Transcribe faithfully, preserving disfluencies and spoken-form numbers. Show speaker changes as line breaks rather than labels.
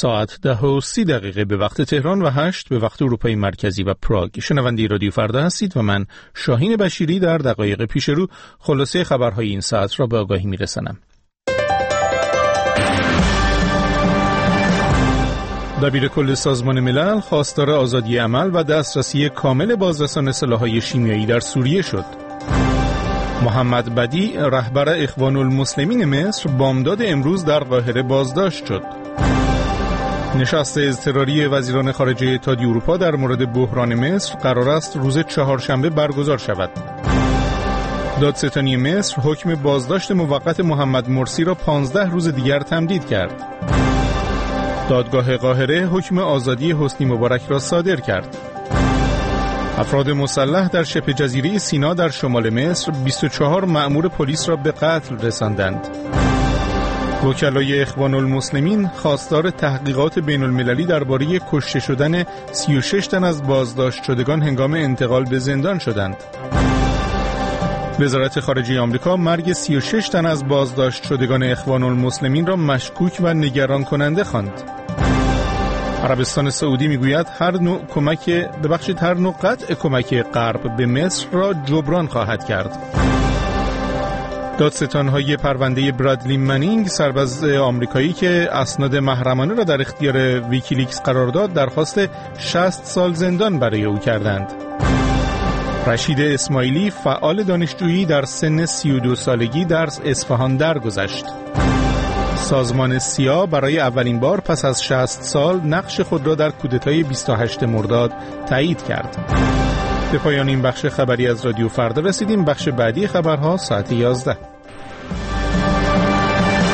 ساعت ده و سی دقیقه به وقت تهران و هشت به وقت اروپای مرکزی و پراگ. شنونده رادیو فردا هستید و من شاهین بشیری در دقایق پیش رو خلاصه خبرهای این ساعت را به آگاهی میرسانم. دبیر کل سازمان ملل خواستار آزادی عمل و دسترسی کامل بازرسان سلاح‌های شیمیایی در سوریه شد. محمد بدی رهبر اخوان المسلمین مصر بامداد امروز در قاهره بازداشت شد. نشست اضطراری وزیران خارجه اتحادیه اروپا در مورد بحران مصر قرار است روز چهارشنبه برگزار شود. دادستانی مصر حکم بازداشت موقت محمد مرسی را پانزده روز دیگر تمدید کرد. دادگاه قاهره حکم آزادی حسنی مبارک را صادر کرد. افراد مسلح در شبه جزیره سینا در شمال مصر بیست و چهار مأمور پلیس را به قتل رساندند. وکلای اخوان المسلمین خواستار تحقیقات بین المللی درباره کشته شدن سی و شش تن از بازداشت شدگان هنگام انتقال به زندان شدند. وزارت خارجه آمریکا مرگ سی و شش تن از بازداشت شدگان اخوان المسلمین را مشکوک و نگران کننده خواند. عربستان سعودی میگوید هر نوع کمک ببخشید هر نوع قطع کمک غرب به مصر را جبران خواهد کرد. دادستان‌های پرونده برادلی منینگ سرباز آمریکایی که اسناد محرمانه را در اختیار ویکیلیکس قرار داد درخواست شصت سال زندان برای او کردند. رشید اسماعیلی فعال دانشجویی در سن سی و دو سالگی در اصفهان درگذشت. سازمان سیا برای اولین بار پس از شصت سال نقش خود را در کودتای بیست و هشتم مرداد تایید کرد. به پایان این بخش خبری از رادیو فردا رسیدیم. بخش بعدی خبرها ساعت یازده.